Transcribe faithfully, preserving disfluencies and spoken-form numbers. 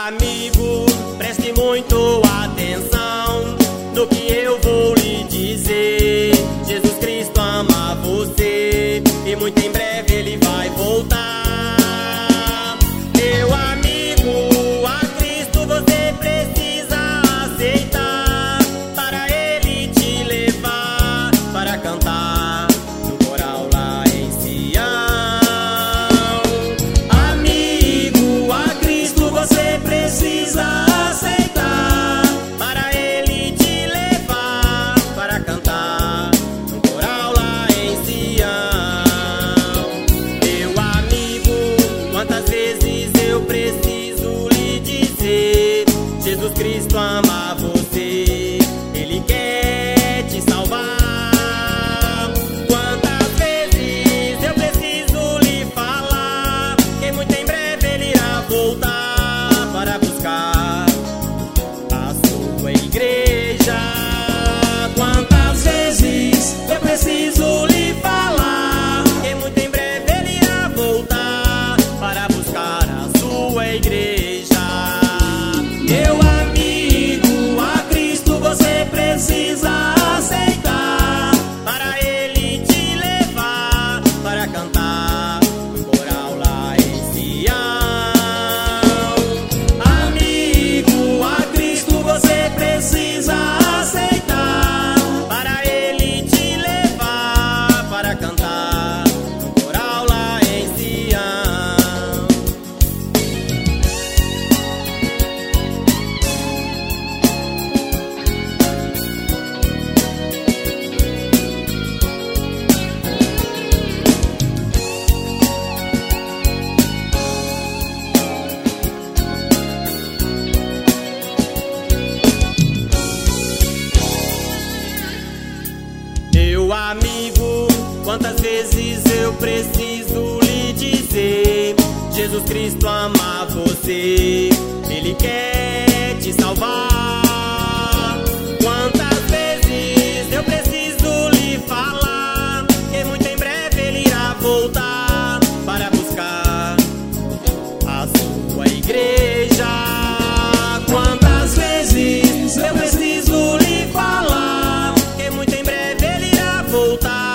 amigo, preste muito atenção no que eu vou lhe dizer. Jesus Cristo ama você e muito em breve ele vai voltar. Meu amigo, a Cristo você precisa aceitar, para ele te levar para cantar no coral lá em Sião. Amigo, a Cristo você precisa aceitar, para ele te levar para cantar no coral lá em Sião. Meu amigo, quantas vezes eu preciso lhe dizer, Jesus Cristo ama você, ele quer te salvar. Quantas vezes eu preciso lhe falar, que muito em breve ele irá voltar para buscar a sua igreja. Quantas vezes eu preciso lhe falar, que muito em breve ele irá voltar para buscar a sua igreja. Meu amigo, a Cristo você precisa aceitar, para ele te levar para cantar no coral lá em Sião. Amigo, a Cristo você precisa aceitar, para ele te levar para cantar no coral lá em Sião. Meu amigo, quantas vezes eu preciso lhe dizer, Jesus Cristo ama você, ele quer te salvar. Quantas vezes eu preciso lhe falar, que muito em breve ele irá voltar para buscar a sua igreja. Quantas vezes eu preciso lhe falar, que muito em breve ele irá voltar